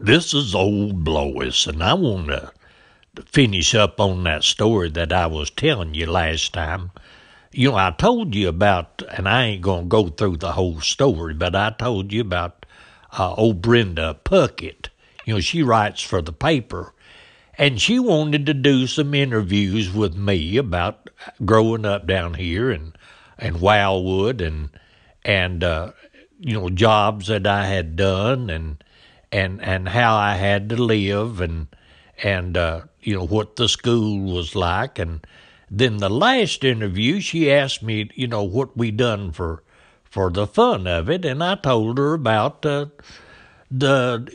This is Old Blois, and I want to finish up on that story that I was telling you last time. You know, I told you about, and I ain't going to go through the whole story, but I told you about old Brenda Puckett. You know, she writes for the paper, and she wanted to do some interviews with me about growing up down here and Wildwood and jobs that I had done and how I had to live and what the school was like. And then the last interview, she asked me, what we done for the fun of it, and I told her about the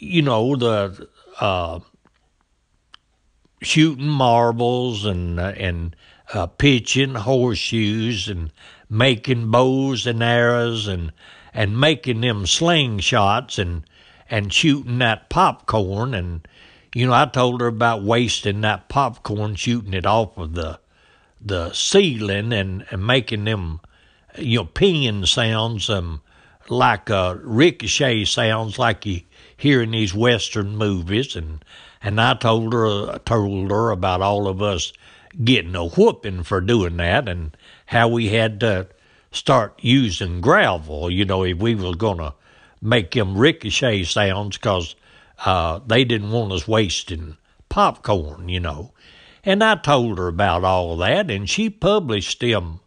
shooting marbles and pitching horseshoes and making bows and arrows and making them slingshots and shooting that popcorn. And I told her about wasting that popcorn, shooting it off of the ceiling and making them pinging sounds, like ricochet sounds like you hear in these Western movies. And I told her about all of us getting a whooping for doing that and how we had to start using gravel, if we was going to make them ricochet sounds, because they didn't want us wasting popcorn, And I told her about all that, and she published them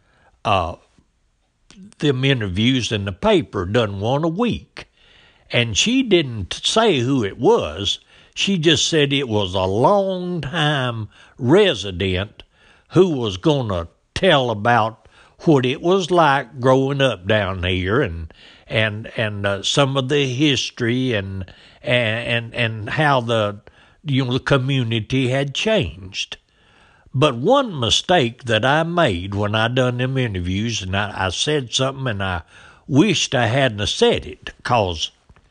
interviews in the paper, done one a week. And she didn't say who it was. She just said it was a long-time resident who was going to tell about what it was like growing up down here and some of the history and how the community had changed. But one mistake that I made when I done them interviews, and I said something and I wished I hadn't said it, because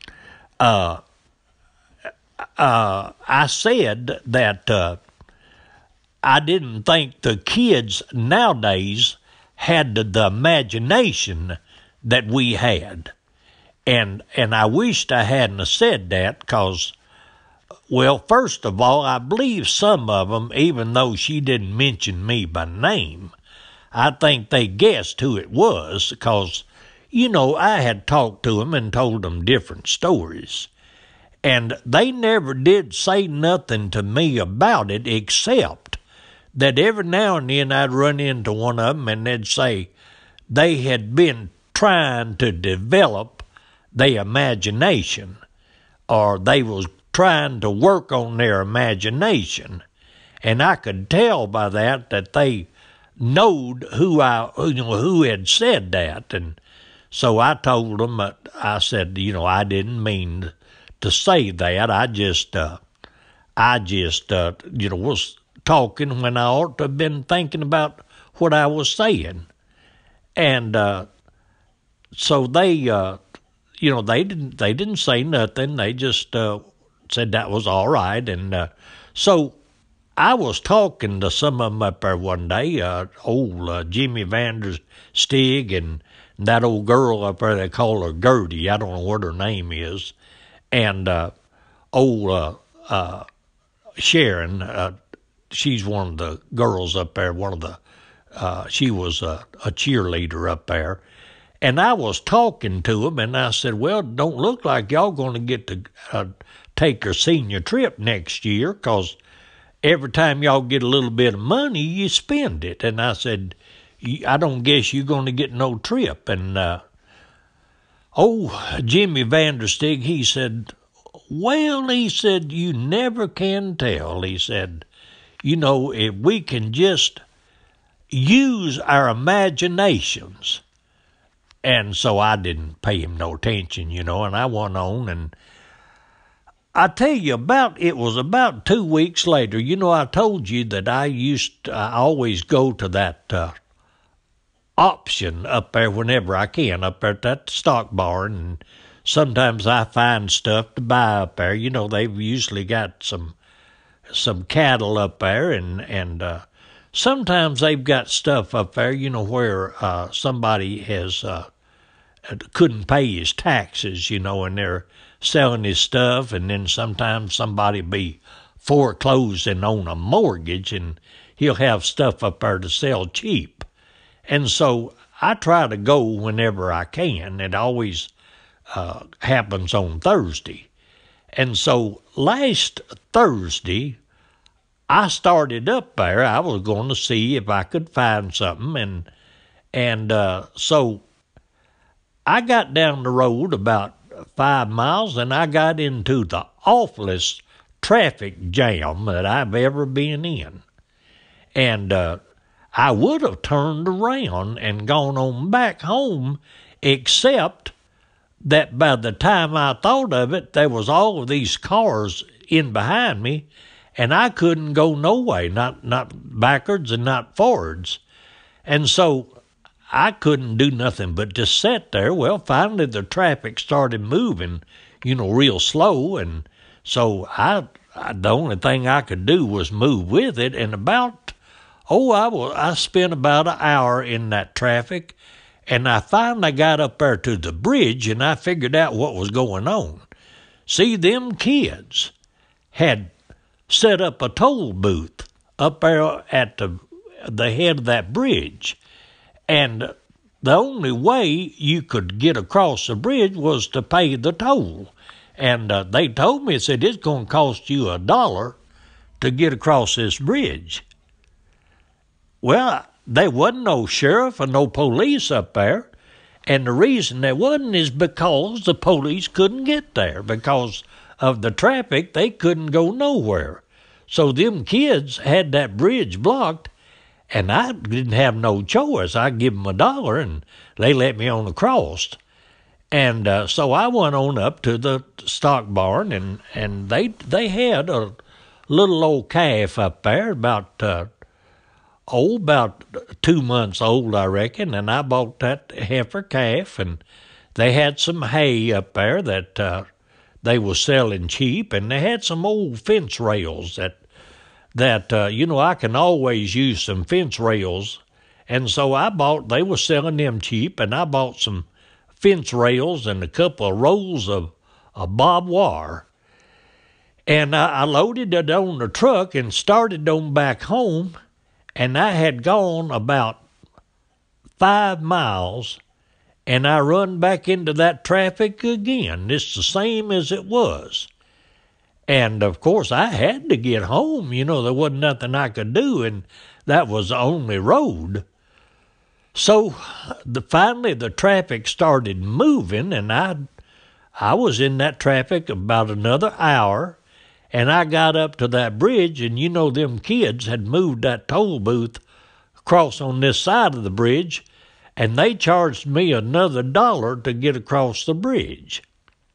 I said that I didn't think the kids nowadays had the imagination that we had. And I wished I hadn't said that, because, well, first of all, I believe some of them, even though she didn't mention me by name, I think they guessed who it was, because, I had talked to them and told them different stories. And they never did say nothing to me about it, except that every now and then I'd run into one of them and they'd say they had been trying to develop their imagination, or they was trying to work on their imagination. And I could tell by that they knowed who had said that. And so I told them, I said, I didn't mean to say that. I just was talking when I ought to have been thinking about what I was saying. And so they didn't say nothing. They just said that was all right. And so I was talking to some of them up there one day, old Jimmy Vanderstig and that old girl up there, they call her Gertie. I don't know what her name is. And old Sharon, she's one of the girls up there, she was a cheerleader up there. And I was talking to them, and I said, well, it don't look like y'all going to get to take your senior trip next year, because every time y'all get a little bit of money, you spend it. And I said, I don't guess you're going to get no trip. And Jimmy Vanderstig, he said, well, he said, you never can tell. He said, if we can just use our imaginations. And so I didn't pay him no attention, and I went on. And I tell you, it was about 2 weeks later, I told you that I always go to that option up there whenever I can, up there at that stock barn. And sometimes I find stuff to buy up there. They've usually got some cattle up there, and sometimes they've got stuff up there, where somebody has couldn't pay his taxes, and they're selling his stuff, and then sometimes somebody be foreclosing on a mortgage, and he'll have stuff up there to sell cheap. And so I try to go whenever I can. It always happens on Thursday. And so last Thursday, I started up there. I was going to see if I could find something, and so I got down the road about 5 miles, and I got into the awfulest traffic jam that I've ever been in. And I would have turned around and gone on back home, except that by the time I thought of it, there was all of these cars in behind me, and I couldn't go no way, not backwards and not forwards. And so I couldn't do nothing but just sit there. Well, finally the traffic started moving, real slow, and so the only thing I could do was move with it, and I spent about an hour in that traffic, and I finally got up there to the bridge, and I figured out what was going on. See, them kids had set up a toll booth up there at the head of that bridge, and the only way you could get across the bridge was to pay the toll. And they told me, said, it's going to cost you $1 to get across this bridge. Well, there wasn't no sheriff or no police up there, and the reason there wasn't is because the police couldn't get there. Because of the traffic, they couldn't go nowhere. So them kids had that bridge blocked, and I didn't have no choice. I give them $1, and they let me on across. And so I went on up to the stock barn, and they had a little old calf up there, about 2 months old, I reckon, and I bought that heifer calf, and they had some hay up there that they were selling cheap, and they had some old fence rails that I can always use some fence rails, and so they were selling them cheap, and I bought some fence rails and a couple of rolls of barbed wire, and I loaded it on the truck and started on back home, and I had gone about 5 miles, and I run back into that traffic again. It's the same as it was. And, of course, I had to get home. There wasn't nothing I could do, and that was the only road. So finally the traffic started moving, and I was in that traffic about another hour, and I got up to that bridge, and them kids had moved that toll booth across on this side of the bridge, and they charged me another $1 to get across the bridge.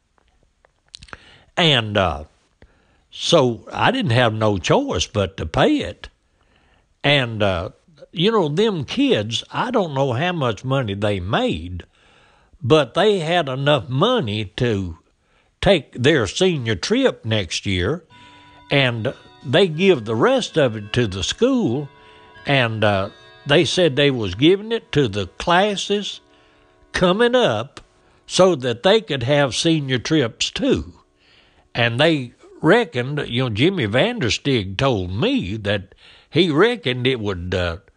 And so I didn't have no choice but to pay it. And, them kids, I don't know how much money they made, but they had enough money to take their senior trip next year, and they give the rest of it to the school, and they said they was giving it to the classes coming up so that they could have senior trips too. And they reckoned, Jimmy Vanderstig told me that he reckoned it would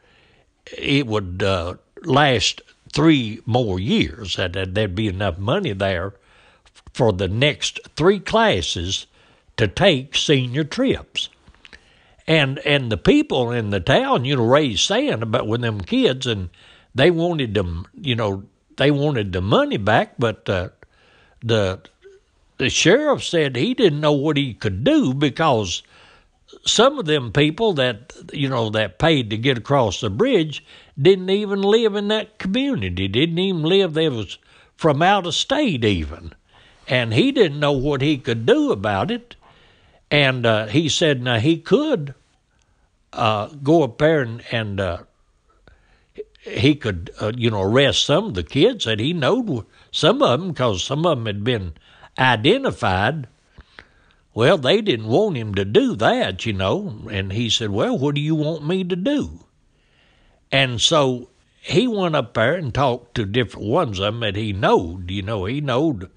last 3 more years, that there'd be enough money there for the next 3 classes to take senior trips. And the people in the town, raised sand about with them kids, and they wanted them, they wanted the money back, but the sheriff said he didn't know what he could do, because some of them people that, that paid to get across the bridge didn't even live in that community, didn't even live there, was from out of state even. And he didn't know what he could do about it. And he said now he could go up there and he could, arrest some of the kids that he knowed, some of them, because some of them had been identified. Well, they didn't want him to do that, and he said, well, what do you want me to do? And so he went up there and talked to different ones of them that he knowed. He knowed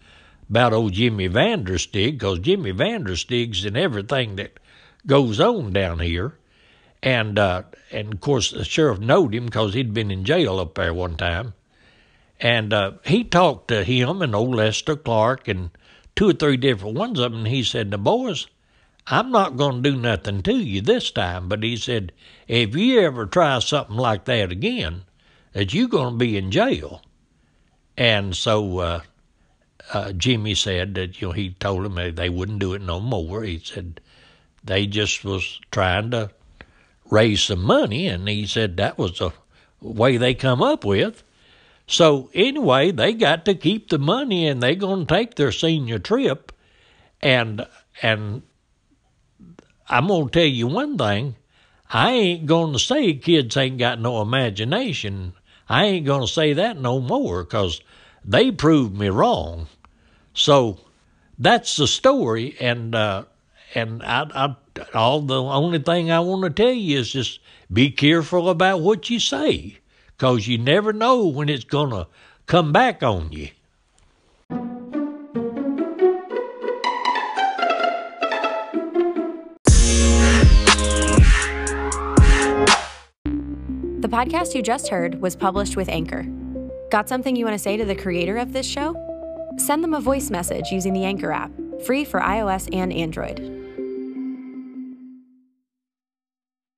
about old Jimmy Vanderstig, because Jimmy Vanderstig's in everything that goes on down here. And of course, the sheriff knowed him because he'd been in jail up there one time. And he talked to him and old Lester Clark and 2 or 3 different ones of them, and he said, "Now, boys, I'm not going to do nothing to you this time," but he said, "if you ever try something like that again, that you're going to be in jail." And so Jimmy said that, he told them they wouldn't do it no more. He said they just was trying to raise some money, and he said that was the way they come up with. So anyway, they got to keep the money, and they going to take their senior trip. And I'm going to tell you one thing. I ain't going to say kids ain't got no imagination. I ain't going to say that no more, because they proved me wrong. So that's the story, and the only thing I want to tell you is just be careful about what you say, because you never know when it's going to come back on you. The podcast you just heard was published with Anchor. Got something you want to say to the creator of this show? Send them a voice message using the Anchor app, free for iOS and Android.